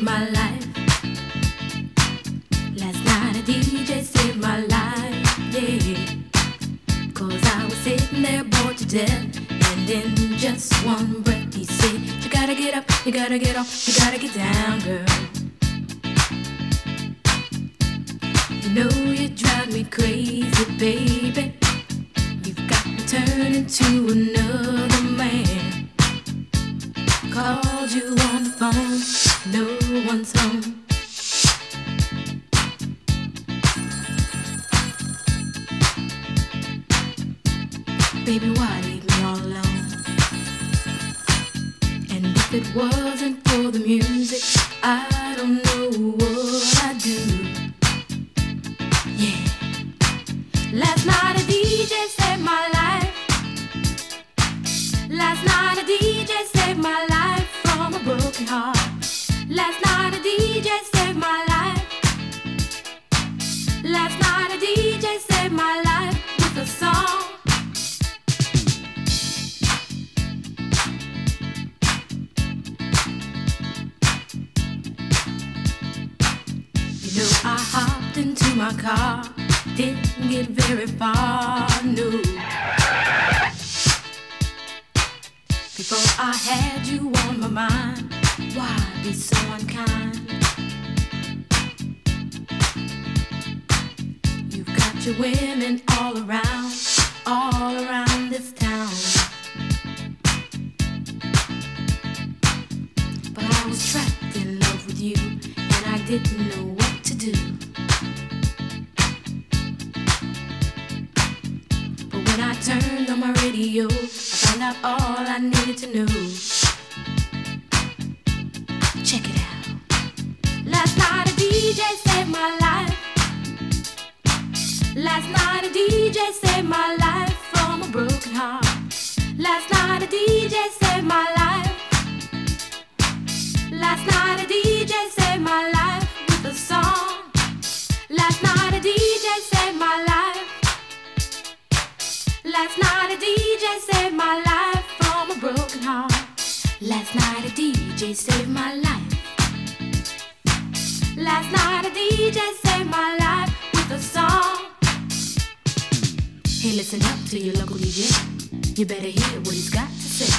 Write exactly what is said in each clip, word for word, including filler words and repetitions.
my life. Last night a D J saved my life, yeah. Cause I was sitting there bored to death, and in just one breath he said, you gotta get up, you gotta get off, you gotta get down, girl. You know you drive me crazy, baby. You've got me turn into another man. Called you on the phone, no one's home. Baby, why leave me all alone? And if it wasn't for the music, I don't know what I'd do. Yeah. Last night a D J saved my life. Last night a D J saved my life from a broken heart. Last night a D J saved my life. Last night a D J saved my life with a song. You know I hopped into my car, didn't get very far, no. Before I had you on my mind, why be so unkind? You've got your women all around, all around this town. But I was trapped in love with you, and I didn't know what to do. But when I turned on my radio, I found out all I needed to know. Check it out. Last night a D J saved my life. Last night a D J saved my life from a broken heart. Last night a D J saved my life. Last night a D J saved my life with a song. Last night a D J saved my life. Last night a D J saved my life from a broken heart. Last night a D J saved my life. Last night a D J saved my life with a song. Hey, listen up to your local D J. You better hear what he's got to say.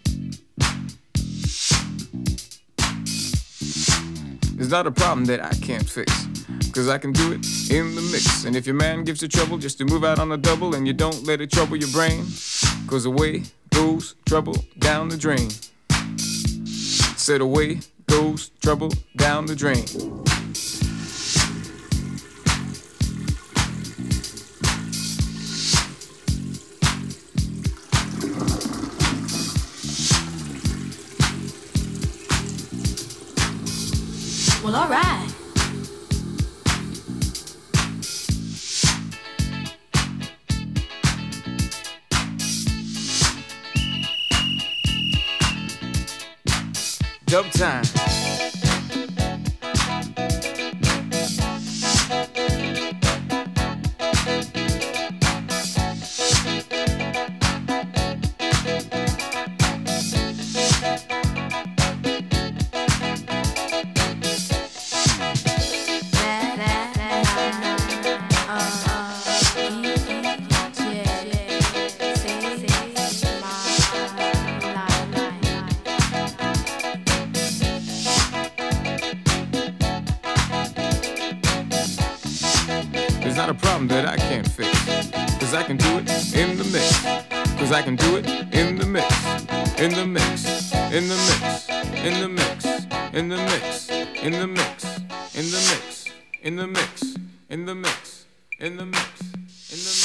There's not a problem that I can't fix, cause I can do it in the mix. And if your man gives you trouble just to move out on the double, and you don't let it trouble your brain, cause away goes trouble down the drain. Said away goes trouble down the drain. Well, all right. Dub time. There's not a problem that I can't fix, cause I can do it in the mix. Cause I can do it in the mix. In the mix. In the mix. In the mix. In the mix. In the mix. In the mix. In the mix. In the mix. In the mix. In the mix.